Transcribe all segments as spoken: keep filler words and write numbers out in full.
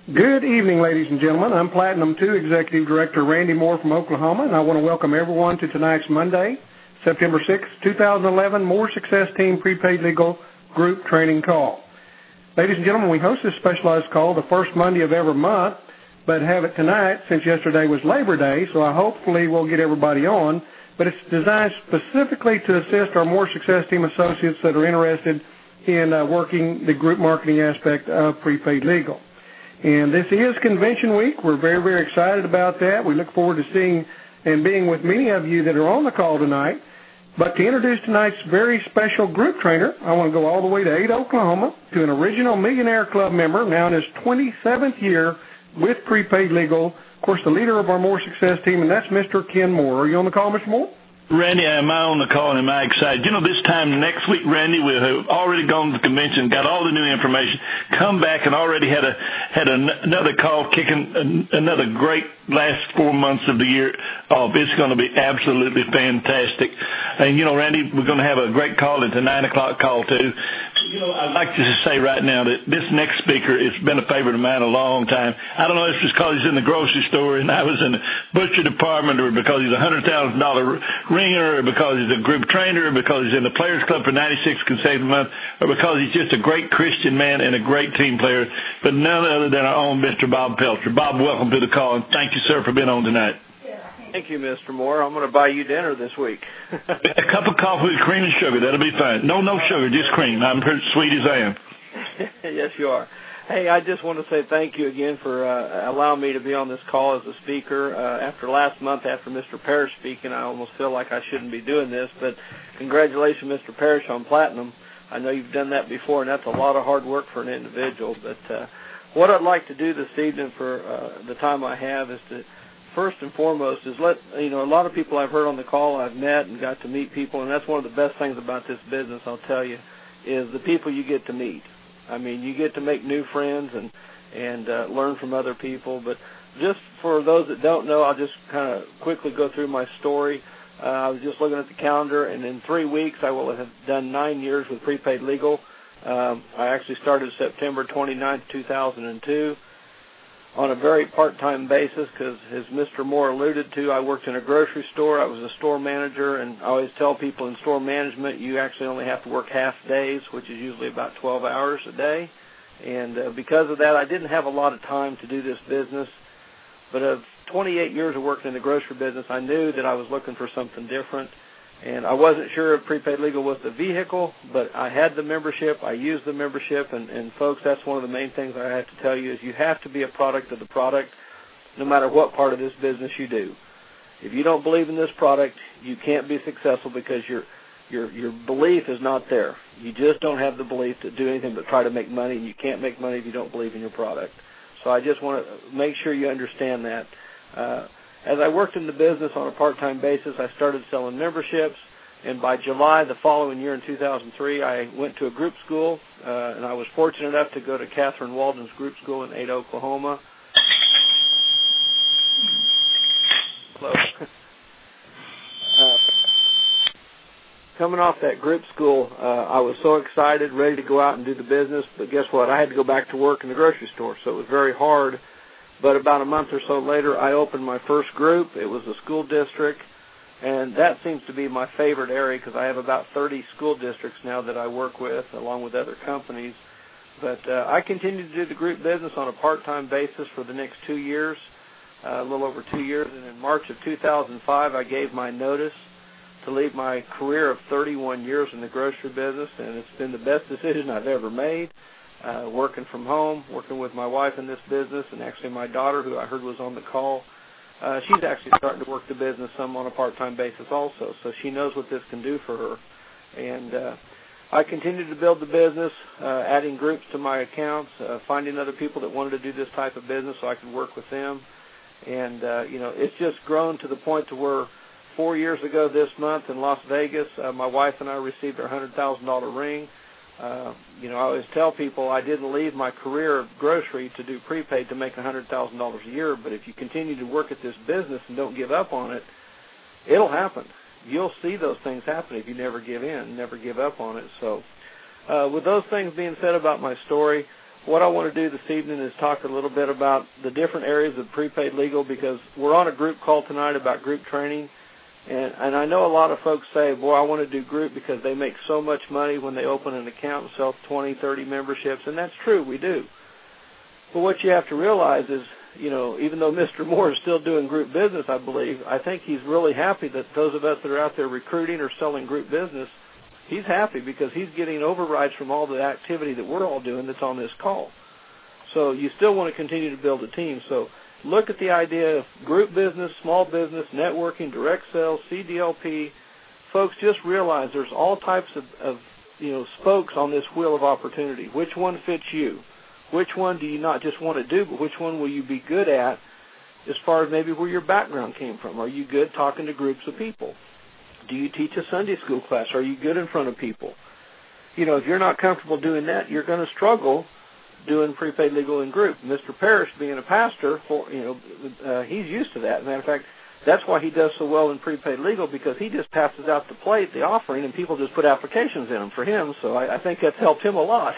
Good evening, ladies and gentlemen. I'm Platinum two Executive Director Randy Moore from Oklahoma, and I want to welcome everyone to tonight's Monday, September sixth, two thousand eleven More Success Team Prepaid Legal Group Training Call. Ladies and gentlemen, we host this specialized call the first Monday of every month, but have it tonight since yesterday was Labor Day, so I hopefully we'll get everybody on. But it's designed specifically to assist our More Success Team associates that are interested in uh, working the group marketing aspect of prepaid legal. And this is Convention Week. We're very, very excited about that. We look forward to seeing and being with many of you that are on the call tonight. But to introduce tonight's very special group trainer, I want to go all the way to Ada, Oklahoma, to an original Millionaire Club member, now in his twenty-seventh year with Prepaid Legal. Of course, the leader of our More Success team, and that's Mister Ken Moore. Are you on the call, Mister Moore? Randy, am I on the call and am I excited? You know, this time next week, Randy, we'll have already gone to the convention, got all the new information, come back and already had a had an, another call kicking an, another great last four months of the year off. It's going to be absolutely fantastic. And, you know, Randy, we're going to have a great call at the nine o'clock call, too. You know, I'd like to just say right now that this next speaker has been a favorite of mine a long time. I don't know if it's because he's in the grocery store and I was in the butcher department, or because he's a one hundred thousand dollars ringer, or because he's a group trainer, or because he's in the Players Club for ninety-six consecutive months, or because he's just a great Christian man and a great team player, but none other than our own Mister Bob Pelcher. Bob, welcome to the call, and thank you, sir, for being on tonight. Thank you, Mister Moore. I'm going to buy you dinner this week. A cup of coffee with cream and sugar. That'll be fine. No, no sugar, just cream. I'm pretty sweet as I am. Yes, you are. Hey, I just want to say thank you again for uh, allowing me to be on this call as a speaker. Uh, after last month, after Mister Parrish speaking, I almost feel like I shouldn't be doing this, but congratulations, Mister Parrish, on Platinum. I know you've done that before, and that's a lot of hard work for an individual. But uh, what I'd like to do this evening for uh, the time I have is to first and foremost is let, you know, a lot of people I've heard on the call, I've met and got to meet people, and that's one of the best things about this business, I'll tell you, is the people you get to meet. I mean, you get to make new friends and, and uh, learn from other people. But just for those that don't know, I'll just kind of quickly go through my story. Uh, I was just looking at the calendar, and in three weeks I will have done nine years with Prepaid Legal. Um, I actually started September twenty-ninth, two thousand two. On a very part-time basis, because as Mister Moore alluded to, I worked in a grocery store. I was a store manager, and I always tell people in store management you actually only have to work half days, which is usually about twelve hours a day. And uh, because of that, I didn't have a lot of time to do this business. But of twenty-eight years of working in the grocery business, I knew that I was looking for something different. And I wasn't sure if Prepaid Legal was the vehicle, but I had the membership, I used the membership, and, and folks, that's one of the main things I have to tell you is you have to be a product of the product no matter what part of this business you do. If you don't believe in this product, you can't be successful because your your your belief is not there. You just don't have the belief to do anything but try to make money, and you can't make money if you don't believe in your product. So I just want to make sure you understand that. Uh, As I worked in the business on a part-time basis, I started selling memberships, and by July the following year in two thousand three, I went to a group school, uh, and I was fortunate enough to go to Catherine Walden's group school in Ada, Oklahoma. Hello. uh, coming off that group school, uh, I was so excited, ready to go out and do the business, but guess what? I had to go back to work in the grocery store, so it was very hard. But about a month or so later, I opened my first group. It was a school district, and that seems to be my favorite area because I have about thirty school districts now that I work with, along with other companies. But uh, I continued to do the group business on a part-time basis for the next two years, uh, a little over two years. And in March of two thousand five, I gave my notice to leave my career of thirty-one years in the grocery business, and it's been the best decision I've ever made. Uh, working from home, working with my wife in this business, and actually my daughter, who I heard was on the call, uh, she's actually starting to work the business some on a part-time basis also, so she knows what this can do for her. And uh, I continued to build the business, uh, adding groups to my accounts, uh, finding other people that wanted to do this type of business so I could work with them. And, uh, you know, it's just grown to the point to where four years ago this month in Las Vegas, uh, my wife and I received our one hundred thousand dollars ring. Uh, you know, I always tell people I didn't leave my career of grocery to do prepaid to make one hundred thousand dollars a year, but if you continue to work at this business and don't give up on it, it'll happen. You'll see those things happen if you never give in, never give up on it. So uh, with those things being said about my story, what I want to do this evening is talk a little bit about the different areas of prepaid legal, because we're on a group call tonight about group training. And, and I know a lot of folks say, boy, I want to do group because they make so much money when they open an account and sell twenty, thirty memberships. And that's true, we do. But what you have to realize is, you know, even though Mister Moore is still doing group business, I believe, I think he's really happy that those of us that are out there recruiting or selling group business, he's happy because he's getting overrides from all the activity that we're all doing that's on this call. So you still want to continue to build a team. So look at the idea of group business, small business, networking, direct sales, C D L P. Folks, just realize there's all types of, of you know, spokes on this wheel of opportunity. Which one fits you? Which one do you not just want to do, but which one will you be good at as far as maybe where your background came from? Are you good talking to groups of people? Do you teach a Sunday school class? Are you good in front of people? You know, if you're not comfortable doing that, you're going to struggle doing prepaid legal in group. Mister Parrish, being a pastor, for, you know, uh, he's used to that. As a matter of fact, that's why he does so well in prepaid legal, because he just passes out the plate, the offering, and people just put applications in them for him. So I, I think that's helped him a lot.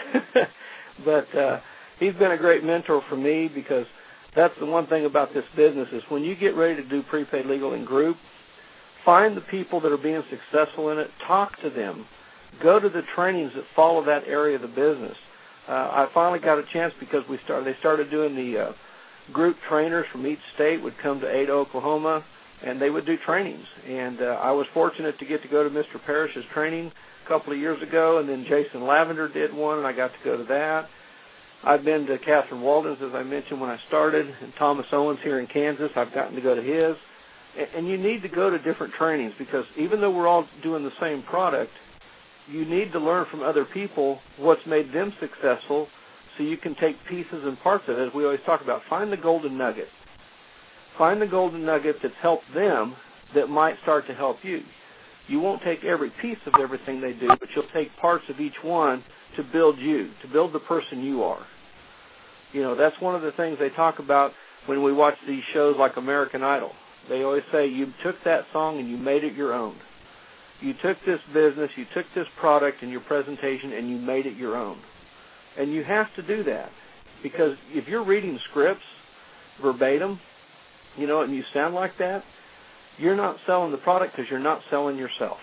But uh, he's been a great mentor for me, because that's the one thing about this business is when you get ready to do prepaid legal in group, find the people that are being successful in it, talk to them, go to the trainings that follow that area of the business. Uh, I finally got a chance because we started. They started doing the uh, group trainers from each state would come to Ada, Oklahoma, and they would do trainings. And uh, I was fortunate to get to go to Mister Parrish's training a couple of years ago, and then Jason Lavender did one, and I got to go to that. I've been to Catherine Walden's, as I mentioned when I started, and Thomas Owens here in Kansas. I've gotten to go to his. And you need to go to different trainings, because even though we're all doing the same product, you need to learn from other people what's made them successful so you can take pieces and parts of it. As we always talk about, find the golden nugget. Find the golden nugget that's helped them that might start to help you. You won't take every piece of everything they do, but you'll take parts of each one to build you, to build the person you are. You know, that's one of the things they talk about when we watch these shows like American Idol. They always say you took that song and you made it your own. You took this business, you took this product in your presentation, and you made it your own. And you have to do that, because if you're reading scripts verbatim, you know, and you sound like that, you're not selling the product because you're not selling yourself.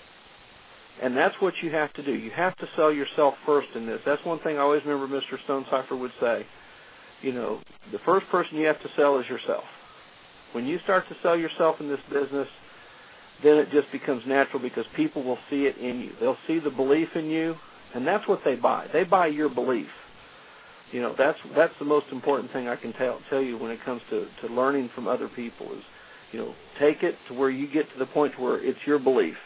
And that's what you have to do. You have to sell yourself first in this. That's one thing I always remember Mister Stonecipher would say. You know, the first person you have to sell is yourself. When you start to sell yourself in this business, then it just becomes natural, because people will see it in you. They'll see the belief in you, and that's what they buy. They buy your belief. You know, that's that's the most important thing I can tell tell you when it comes to, to learning from other people is, you know, take it to where you get to the point where it's your belief.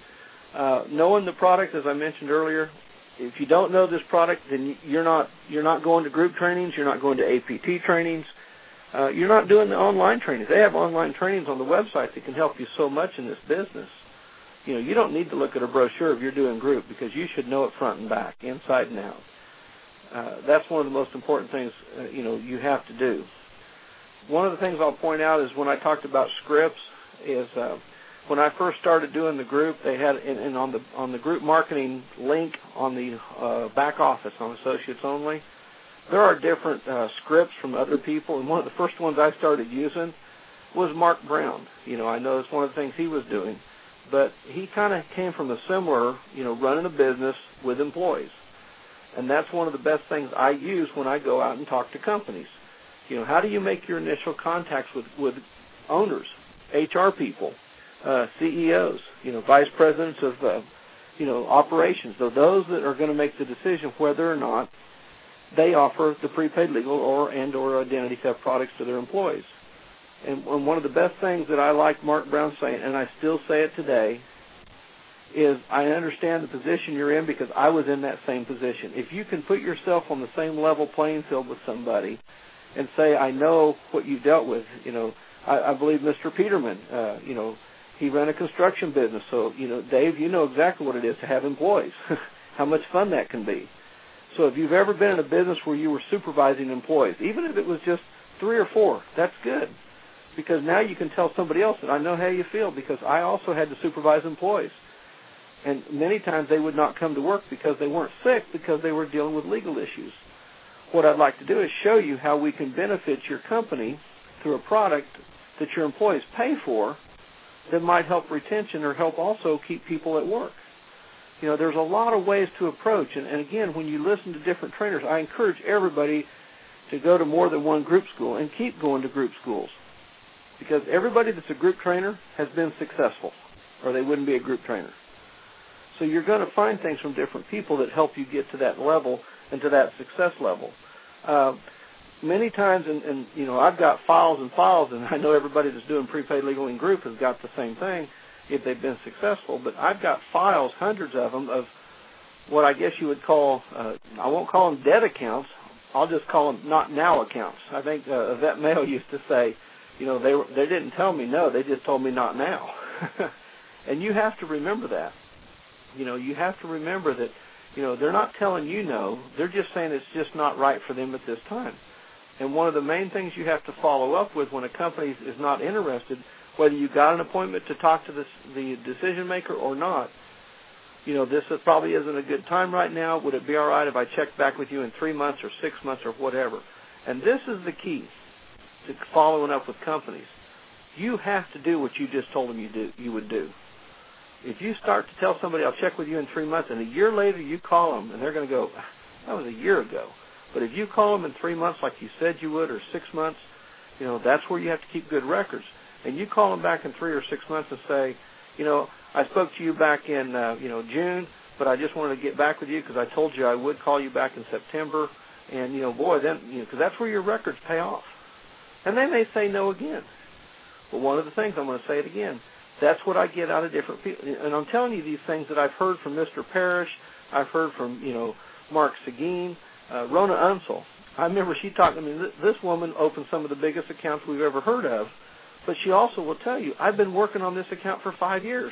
Uh, knowing the product, as I mentioned earlier, if you don't know this product, then you're not you're not going to group trainings, you're not going to A P T trainings. Uh, you're not doing the online trainings. They have online trainings on the website that can help you so much in this business. You know, you don't need to look at a brochure if you're doing group, because you should know it front and back, inside and out. Uh, that's one of the most important things, uh, you know, you have to do. One of the things I'll point out is when I talked about scripts is uh, when I first started doing the group, they had, and, and on the on the group marketing link on the uh, back office on Associates Only, there are different uh, scripts from other people, and one of the first ones I started using was Mark Brown. You know, I know it's one of the things he was doing, but he kind of came from a similar, you know, running a business with employees, and that's one of the best things I use when I go out and talk to companies. You know, how do you make your initial contacts with, with owners, H R people, uh, C E Os, you know, vice presidents of, uh, you know, operations, so those that are going to make the decision whether or not they offer the prepaid legal or and or identity theft products to their employees. And, and one of the best things that I like Mark Brown saying, and I still say it today, is I understand the position you're in because I was in that same position. If you can put yourself on the same level playing field with somebody and say, I know what you've dealt with, you know, I, I believe Mister Peterman, uh, you know, he ran a construction business. So, you know, Dave, you know exactly what it is to have employees, how much fun that can be. So if you've ever been in a business where you were supervising employees, even if it was just three or four, that's good. Because now you can tell somebody else that I know how you feel, because I also had to supervise employees. And many times they would not come to work because they weren't sick, because they were dealing with legal issues. what I'd like to do is show you how we can benefit your company through a product that your employees pay for that might help retention or help also keep people at work. You know, there's a lot of ways to approach. And, and again, when you listen to different trainers, I encourage everybody to go to more than one group school and keep going to group schools. Because everybody that's a group trainer has been successful, or they wouldn't be a group trainer. So you're going to find things from different people that help you get to that level and to that success level. Uh, many times, and, and you know, I've got files and files, and I know everybody that's doing prepaid legal in group has got the same thing if they've been successful. But I've got files, hundreds of them, of what I guess you would call, uh, I won't call them dead accounts. I'll just call them not now accounts. I think uh, Yvette Mayo used to say, you know, they were, they didn't tell me no, they just told me not now. And you have to remember that. You know, you have to remember that, you know, they're not telling you no. They're just saying it's just not right for them at this time. And one of the main things you have to follow up with when a company is not interested, whether you got an appointment to talk to the, the decision maker or not, you know, this probably isn't a good time right now. Would it be all right if I check back with you in three months or six months or whatever? And this is the key to following up with companies. You have to do what you just told them you do. You would do. If you start to tell somebody, I'll check with you in three months, and a year later you call them, and they're going to go, that was a year ago. But if you call them in three months like you said you would, or six months, you know, that's where you have to keep good records. And you call them back in three or six months and say, you know, I spoke to you back in, uh, you know, June, but I just wanted to get back with you because I told you I would call you back in September. And, you know, boy, then, you know, because that's where your records pay off. And they may say no again. But one of the things, I'm going to say it again, that's what I get out of different people. And I'm telling you these things that I've heard from Mister Parrish. I've heard from, you know, Mark Seguin, uh, Rona Unsel. I remember she talked to me. This woman opened some of the biggest accounts we've ever heard of. But she also will tell you, I've been working on this account for five years.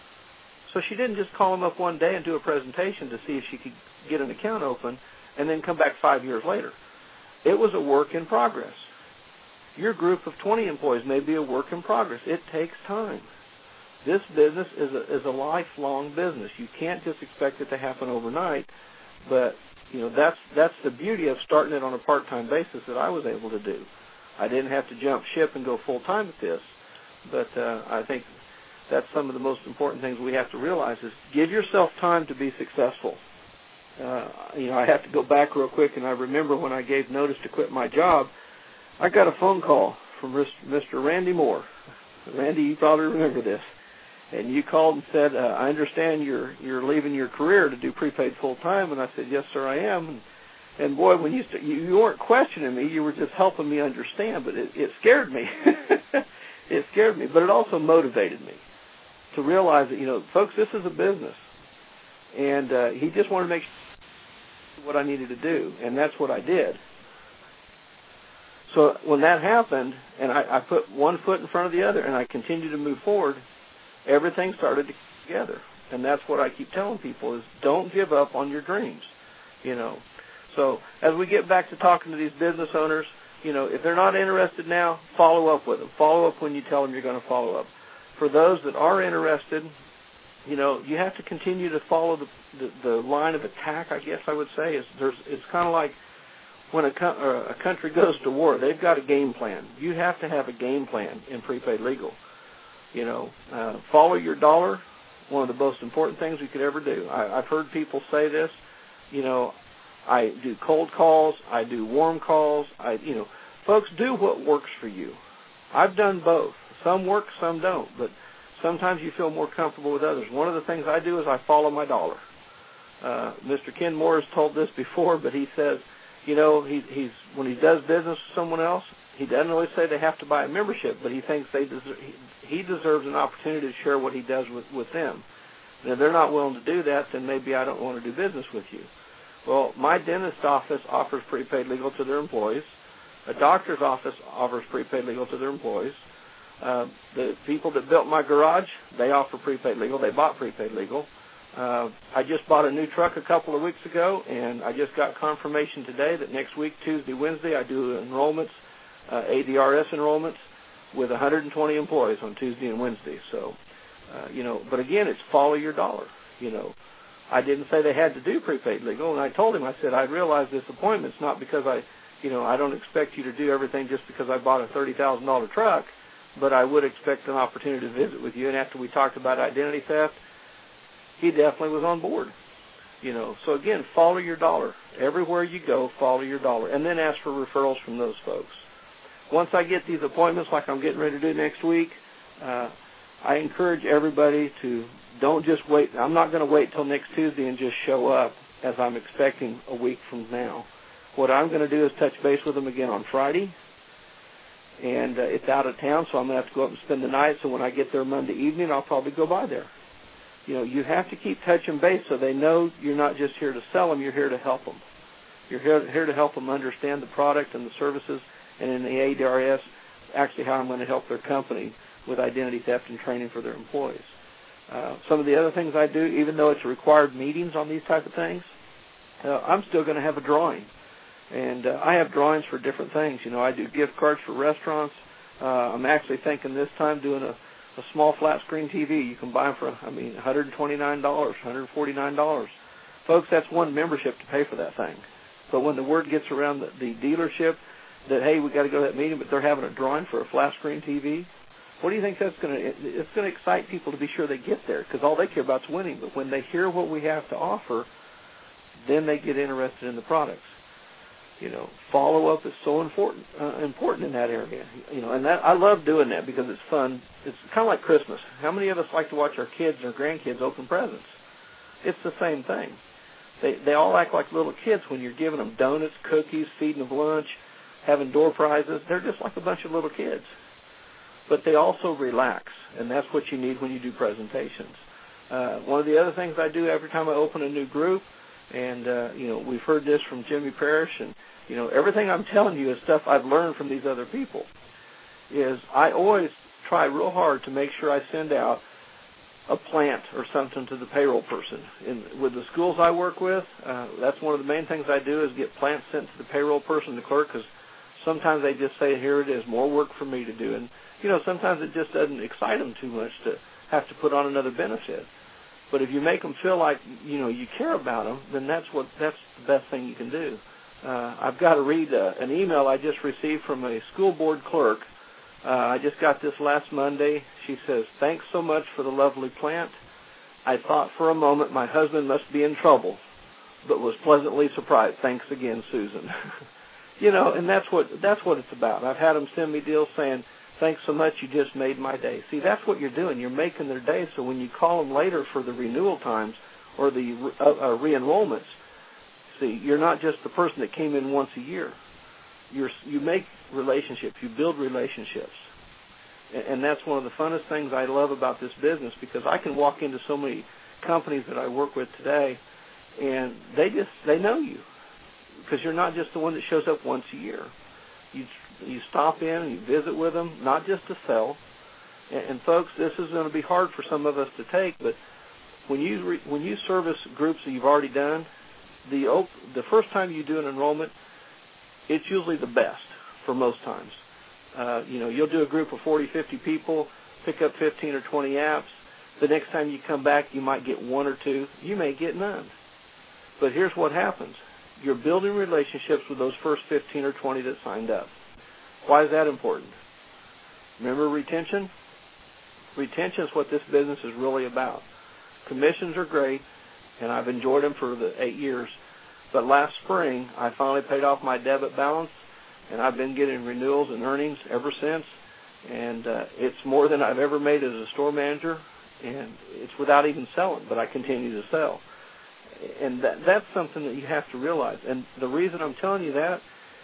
So she didn't just call them up one day and do a presentation to see if she could get an account open and then come back five years later. It was a work in progress. Your group of twenty employees may be a work in progress. It takes time. This business is a, is a lifelong business. You can't just expect it to happen overnight. But, you know, that's that's the beauty of starting it on a part-time basis that I was able to do. I didn't have to jump ship and go full-time at this. But uh, I think that's some of the most important things we have to realize is give yourself time to be successful. Uh, you know, I have to go back real quick, and I remember when I gave notice to quit my job, I got a phone call from Mister Randy Moore. Randy, you probably remember this. And you called and said, uh, I understand you're you're leaving your career to do prepaid full-time. And I said, yes, sir, I am. And, and boy, when you, st- you you weren't questioning me, you were just helping me understand. But it, it scared me. It scared me. But it also motivated me to realize that, you know, folks, this is a business. And uh, he just wanted to make sure what I needed to do. And that's what I did. So when that happened, and I, I put one foot in front of the other, and I continued to move forward, everything started to come together. And that's what I keep telling people is don't give up on your dreams, you know. So as we get back to talking to these business owners, you know, if they're not interested now, follow up with them. Follow up when you tell them you're going to follow up. For those that are interested, you know, you have to continue to follow the the, the line of attack, I guess I would say. Is there's It's kind of like when a, co- or a country goes to war, they've got a game plan. You have to have a game plan in prepaid legal. You know, uh, follow your dollar, one of the most important things we could ever do. I, I've heard people say this, you know, I do cold calls, I do warm calls, I, you know, folks, do what works for you. I've done both. Some work, some don't, but sometimes you feel more comfortable with others. One of the things I do is I follow my dollar. Uh, Mister Ken Moore has told this before, but he says, you know, he, he's when he does business with someone else, he doesn't really say they have to buy a membership, but he thinks they deserve, he, he deserves an opportunity to share what he does with, with them. And if they're not willing to do that, then maybe I don't want to do business with you. Well, my dentist office offers prepaid legal to their employees. A doctor's office offers prepaid legal to their employees. Uh, the people that built my garage, they offer prepaid legal. They bought prepaid legal. Uh, I just bought a new truck a couple of weeks ago, and I just got confirmation today that next week, Tuesday, Wednesday, I do enrollments, uh, A D R S enrollments with one hundred twenty employees on Tuesday and Wednesday. So, uh, you know, but again, it's follow your dollar. You know, I didn't say they had to do prepaid legal, and I told him, I said, I realize this appointment's not because I, you know, I don't expect you to do everything just because I bought a thirty thousand dollars truck, but I would expect an opportunity to visit with you. And after we talked about identity theft, he definitely was on board. You know, so again, follow your dollar. Everywhere you go, follow your dollar, and then ask for referrals from those folks. Once I get these appointments, like I'm getting ready to do next week, uh, I encourage everybody to don't just wait. I'm not going to wait till next Tuesday and just show up as I'm expecting a week from now. What I'm going to do is touch base with them again on Friday, and uh, it's out of town, so I'm going to have to go up and spend the night. So when I get there Monday evening, I'll probably go by there. You know, you have to keep touching base so they know you're not just here to sell them, you're here to help them. You're here, here to help them understand the product and the services, and in the A D R S, actually how I'm going to help their company with identity theft and training for their employees. Uh, some of the other things I do, even though it's required meetings on these type of things, uh, I'm still going to have a drawing. And uh, I have drawings for different things. You know, I do gift cards for restaurants. Uh, I'm actually thinking this time doing a, a small flat screen T V. You can buy them for, I mean, one hundred twenty-nine dollars, one hundred forty-nine dollars. Folks, that's one membership to pay for that thing. But when the word gets around the, the dealership that, hey, we got to go to that meeting, but they're having a drawing for a flat screen T V, what do you think that's going to, it's going to excite people to be sure they get there, because all they care about is winning. But when they hear what we have to offer, then they get interested in the products. You know, follow-up is so important uh, important in that area. You know, and that I love doing that because it's fun. It's kind of like Christmas. How many of us like to watch our kids and our grandkids open presents? It's the same thing. They they all act like little kids when you're giving them donuts, cookies, feeding them lunch, having door prizes. They're just like a bunch of little kids. But they also relax, and that's what you need when you do presentations. Uh, one of the other things I do every time I open a new group, and, uh, you know, we've heard this from Jimmy Parrish, and, you know, everything I'm telling you is stuff I've learned from these other people, is I always try real hard to make sure I send out a plant or something to the payroll person. And with the schools I work with, uh, that's one of the main things I do is get plants sent to the payroll person, the clerk, because sometimes they just say, here it is, more work for me to do. And, you know, sometimes it just doesn't excite them too much to have to put on another benefit. But if you make them feel like, you know, you care about them, then that's what that's the best thing you can do. Uh, I've got to read uh, an email I just received from a school board clerk. Uh, I just got this last Monday. She says, thanks so much for the lovely plant. I thought for a moment my husband must be in trouble, but was pleasantly surprised. Thanks again, Susan. You know, and that's what that's what it's about. I've had them send me deals saying, thanks so much, you just made my day. See, that's what you're doing. You're making their day, so when you call them later for the renewal times or the uh, uh, re-enrollments, see, you're not just the person that came in once a year. You're, you make relationships. You build relationships. And, and that's one of the funnest things I love about this business, because I can walk into so many companies that I work with today, and they just, they know you, because you're not just the one that shows up once a year. You you stop in and you visit with them, not just to sell. And, and folks, this is going to be hard for some of us to take, but when you re, when you service groups that you've already done, the op, the first time you do an enrollment, it's usually the best for most times. Uh, you know, you'll do a group of forty, fifty people, pick up fifteen or twenty apps. The next time you come back, you might get one or two. You may get none. But here's what happens. You're building relationships with those first fifteen or twenty that signed up. Why is that important? Remember retention? Retention is what this business is really about. Commissions are great, and I've enjoyed them for the eight years. But last spring, I finally paid off my debit balance, and I've been getting renewals and earnings ever since. And uh, it's more than I've ever made as a store manager, and it's without even selling, but I continue to sell. And that, that's something that you have to realize. And the reason I'm telling you that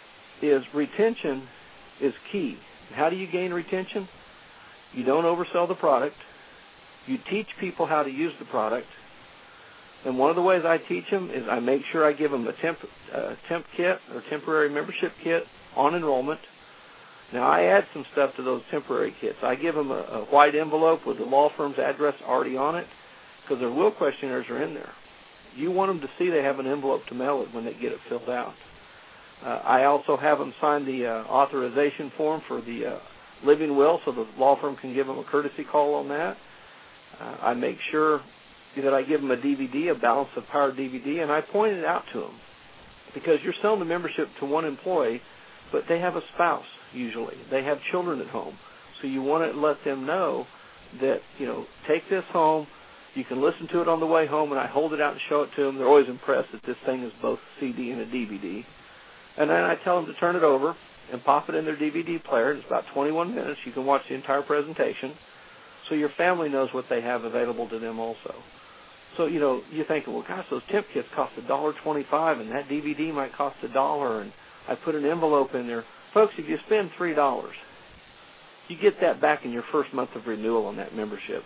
is retention is key. How do you gain retention? You don't oversell the product. You teach people how to use the product. And one of the ways I teach them is I make sure I give them a temp, uh, temp kit or temporary membership kit on enrollment. Now, I add some stuff to those temporary kits. I give them a, a white envelope with the law firm's address already on it, because their will questionnaires are in there. You want them to see they have an envelope to mail it when they get it filled out. Uh, I also have them sign the uh, authorization form for the uh, living will, so the law firm can give them a courtesy call on that. Uh, I make sure that I give them a D V D, a Balance of Power D V D, and I point it out to them. Because you're selling the membership to one employee, but they have a spouse, usually. They have children at home. So you want to let them know that, you know, take this home. You can listen to it on the way home, and I hold it out and show it to them. They're always impressed that this thing is both C D and a D V D. And then I tell them to turn it over and pop it in their D V D player. It's about twenty-one minutes. You can watch the entire presentation. So your family knows what they have available to them also. So, you know, you're thinking, well, gosh, those temp kits cost one dollar twenty-five, and that D V D might cost a dollar, and I put an envelope in there. Folks, if you spend three dollars, you get that back in your first month of renewal on that membership.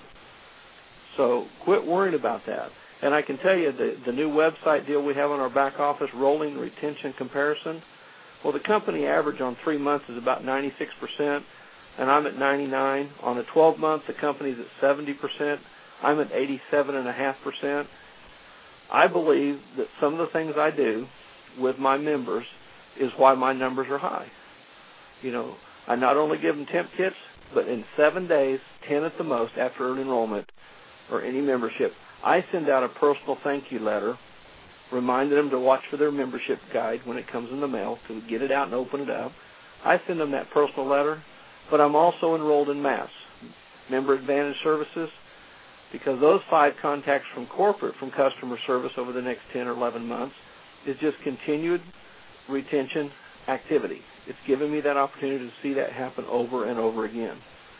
So quit worrying about that. And I can tell you the, the new website deal we have on our back office, rolling retention comparison, well, the company average on three months is about ninety-six percent, and I'm at ninety-nine. On the twelve months, the company's at seventy percent. I'm at eighty-seven point five percent. I believe that some of the things I do with my members is why my numbers are high. You know, I not only give them temp kits, but in seven days, ten at the most after early enrollment or any membership, I send out a personal thank you letter, reminding them to watch for their membership guide when it comes in the mail, to get it out and open it up. I send them that personal letter, but I'm also enrolled in MAS, Member Advantage Services, because those five contacts from corporate, from customer service over the next ten or eleven months, is just continued retention activity. It's given me that opportunity to see that happen over and over again.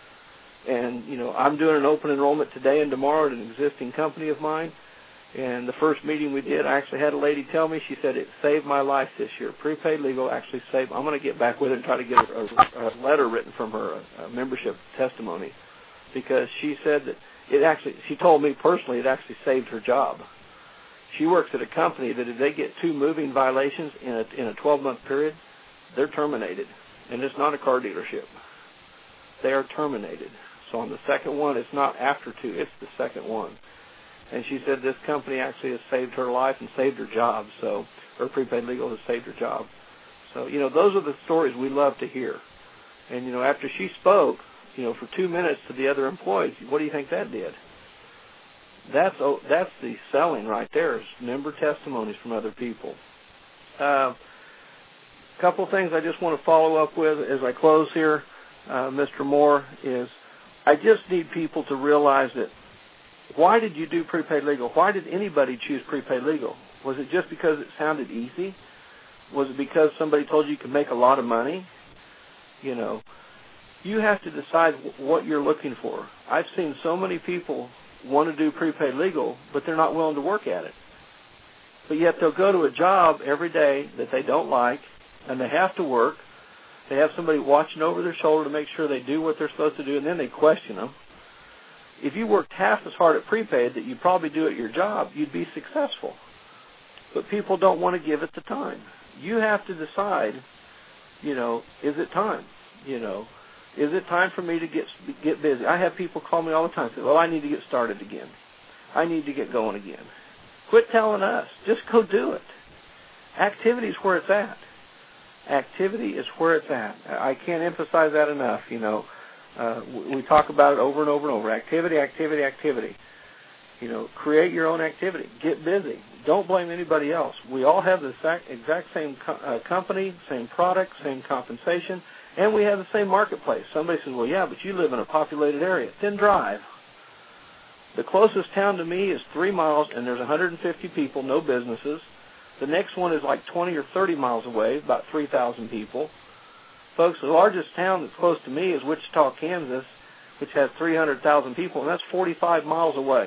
And, you know, I'm doing an open enrollment today and tomorrow at an existing company of mine. And the first meeting we did, I actually had a lady tell me, she said, it saved my life this year. Prepaid Legal actually saved, I'm going to get back with her and try to get a, a, a letter written from her, a, a membership testimony, because she said that it actually, she told me personally, it actually saved her job. She works at a company that if they get two moving violations in a, in a twelve-month period, they're terminated. And it's not a car dealership. They are terminated. So on the second one, it's not after two, it's the second one. And she said this company actually has saved her life and saved her job. So, or Prepaid Legal has saved her job. So, you know, those are the stories we love to hear. And, you know, after she spoke, you know, for two minutes to the other employees, what do you think that did? That's oh, that's the selling right there, is member testimonies from other people. A uh, couple of things I just want to follow up with as I close here, uh, Mister Moore, is I just need people to realize that why did you do Prepaid Legal? Why did anybody choose Prepaid Legal? Was it just because it sounded easy? Was it because somebody told you you could make a lot of money? You know, you have to decide what you're looking for. I've seen so many people want to do Prepaid Legal, but they're not willing to work at it. But yet they'll go to a job every day that they don't like, and they have to work. They have somebody watching over their shoulder to make sure they do what they're supposed to do, and then they question them. If you worked half as hard at prepaid that you probably do at your job, you'd be successful. But people don't want to give it the time. You have to decide, you know, is it time? You know, is it time for me to get get busy? I have people call me all the time and say, well, I need to get started again. I need to get going again. Quit telling us. Just go do it. Activity is where it's at. Activity is where it's at. I can't emphasize that enough, you know. Uh, we talk about it over and over and over. Activity, activity, activity. You know, create your own activity. Get busy. Don't blame anybody else. We all have the exact, exact same co- uh, company, same product, same compensation, and we have the same marketplace. Somebody says, well, yeah, but you live in a populated area. Then drive. The closest town to me is three miles, and there's one hundred fifty people, no businesses. The next one is like twenty or thirty miles away, about three thousand people. Folks, the largest town that's close to me is Wichita, Kansas, which has three hundred thousand people, and that's forty-five miles away.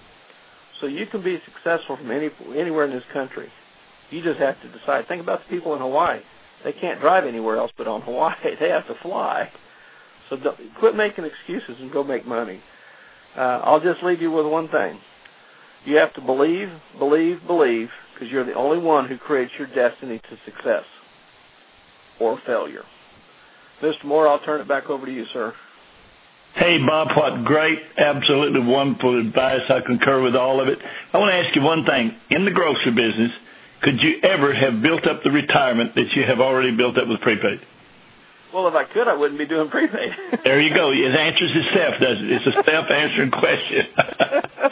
So you can be successful from any anywhere in this country. You just have to decide. Think about the people in Hawaii. They can't drive anywhere else but on Hawaii. They have to fly. So don't, quit making excuses and go make money. Uh, I'll just leave you with one thing. You have to believe, believe, believe, because you're the only one who creates your destiny to success or failure. Mister Moore, I'll turn it back over to you, sir. Hey, Bob, what great, absolutely wonderful advice. I concur with all of it. I want to ask you one thing. In the grocery business, could you ever have built up the retirement that you have already built up with prepaid? Well, if I could, I wouldn't be doing prepaid. There you go. It answers itself, doesn't it? It's a self-answering question.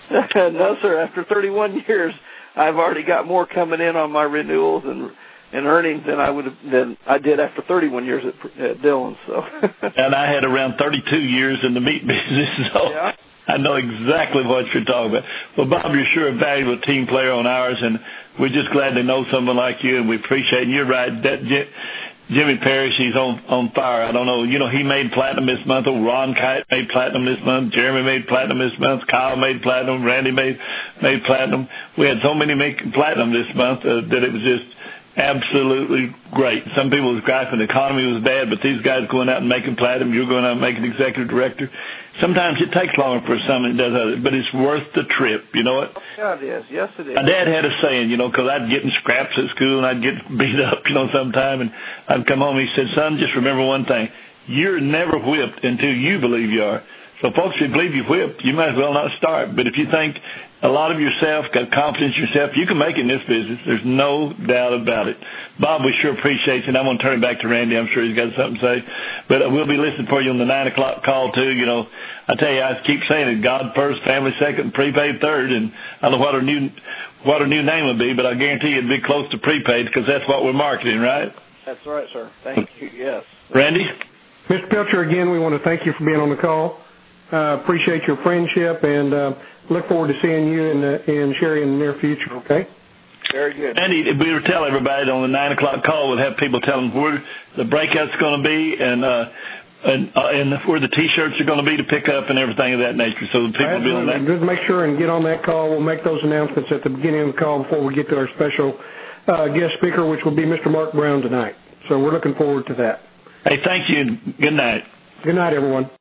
No, sir. After thirty-one years, I've already got more coming in on my renewals and and earnings than I would have than I did after thirty-one years at, at Dillon. So. And I had around thirty-two years in the meat business, so yeah. I know exactly what you're talking about. Well, Bob, you're sure a valuable team player on ours, and we're just glad to know someone like you, and we appreciate it. And you're right, that Jimmy Parrish, he's on on fire. I don't know, you know, he made platinum this month. Oh, Ron Kite made platinum this month. Jeremy made platinum this month. Kyle made platinum. Randy made made platinum. We had so many make platinum this month uh, that it was just absolutely great. Some people was griping the economy was bad, but these guys going out and making platinum, you're going out and making executive director. Sometimes it takes longer for something that does other, but it's worth the trip. You know what? Yeah, it is. Yes, it is. My dad had a saying, you know, because I'd get in scraps at school and I'd get beat up, you know, sometime, and I'd come home and he said, son, just remember one thing. You're never whipped until you believe you are. So, folks, if you believe you're whipped, you might as well not start. But if you think a lot of yourself, got confidence in yourself, you can make it in this business. There's no doubt about it. Bob, we sure appreciate you, and I'm going to turn it back to Randy. I'm sure he's got something to say. But we'll be listening for you on the nine o'clock call, too. You know, I tell you, I keep saying it, God first, family second, prepaid third. And I don't know what our new, what our new name will be, but I guarantee you it'll be close to prepaid because that's what we're marketing, right? That's right, sir. Thank you, yes. Randy? Mister Pilcher, again, we want to thank you for being on the call. Uh, appreciate your friendship, and uh, look forward to seeing you in, uh, in Sherry in the near future, okay? Very good. Andy, we would tell everybody on the nine o'clock call, we'll have people tell them where the breakout's going to be and uh, and, uh, and where the T-shirts are going to be to pick up and everything of that nature. So the people will be on that. Just make sure and get on that call. We'll make those announcements at the beginning of the call before we get to our special uh, guest speaker, which will be Mister Mark Brown tonight. So we're looking forward to that. Hey, thank you, and good night. Good night, everyone.